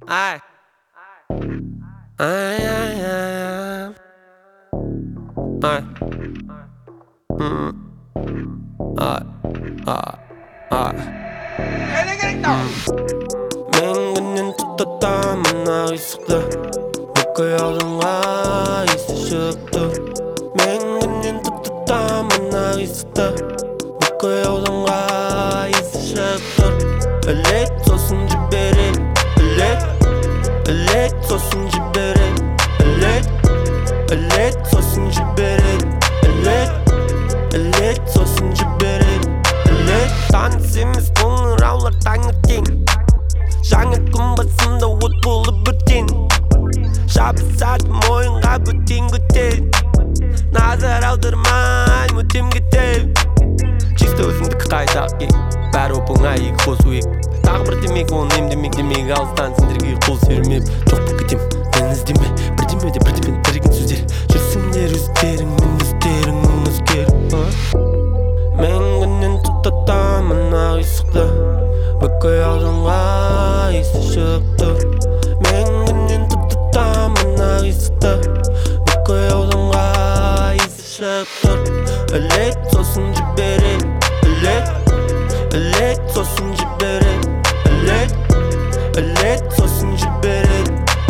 Ay, ay, ay, ay, ay, ay, ay, ay. Мен күннен тұтатамын ақ есікті бүкіл алдыңға есі шығыпты Мен күннен тұтатамын ақ есікті бүкіл алдыңға есі шығыпты Ілет сосын жіберет Ілет сосын жіберет Ілет сосын жіберет Ілет сосын жіберет Таныс емес қоңыраулар таңертең Жаңа күн басында от болып өртен Жабысады мойынға көтен Назар аудармай мүтем кетем Чисто өзіңдікі қайта ек Бәрі оп-оңай екі қосу ек Тағы бір демек оны емдемек демек алыстан сендерге қол сермеп Жоқ бұл кетем мен іздеме бірдеме де берген сөздер Жүрсіңдер өздеріңмен өздерің өзгеріп Мен күннен тұтатамын ақ есікті бүкіл алдыңға есі шығыпты Мен күннен тұтатамын ақ есікті бүкіл алдыңға есі шығыпты Ілет сосын жіберет Ілет сосын жіберет Ілет сосын жіберет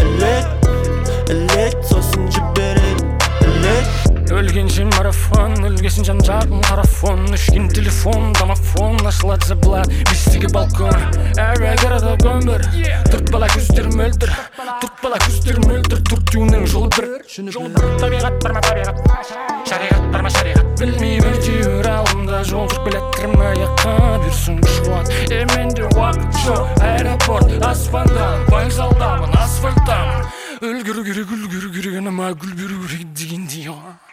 Ілет сосын жіберет Өлгенше марафон, өлгесін жан-жағын қарафон Өшкен телефон, домофон, ашылады забылады бестегі балкон Әрі қарада көмір, төрт бала көздер мөлдір Төртеуінің жолы бір Табиғат бар ма табиғат, шариғат бар ма шариғат Білмеймін әйтеуір алдымда жол жоқ білеттірім аяққа берсін күш қуат Менде уақыт жоқ, аэропорт, аспандан Вокзалдамын, асфальттамын Үлгеру керек анама гүл беру керек дегендей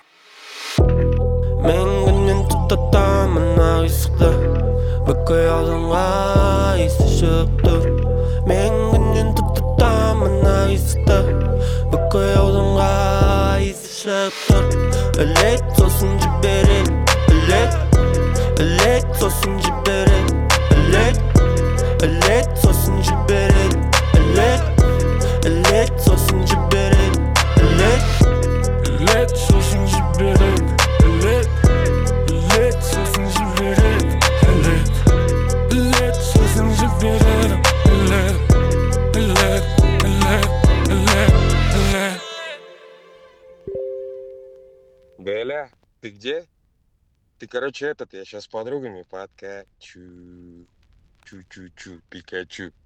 Мен күннен тұтатамын ақ есікті бүкіл алдыңға есі шығыпты Мен күннен тұтатамын ақ есікті бүкіл алдыңға есі шығыпты Ілет сосын жіберет Ілет сосын жіберет Ілет сосын жіберет Ілет сосын жіберет Ілет сосын жіберет Ілет сосын жіберет Ілет сосын жіберет Беля, ты где? Ты, короче, я сейчас с подругами подкачу. Чу-чу-чу, Пикачу.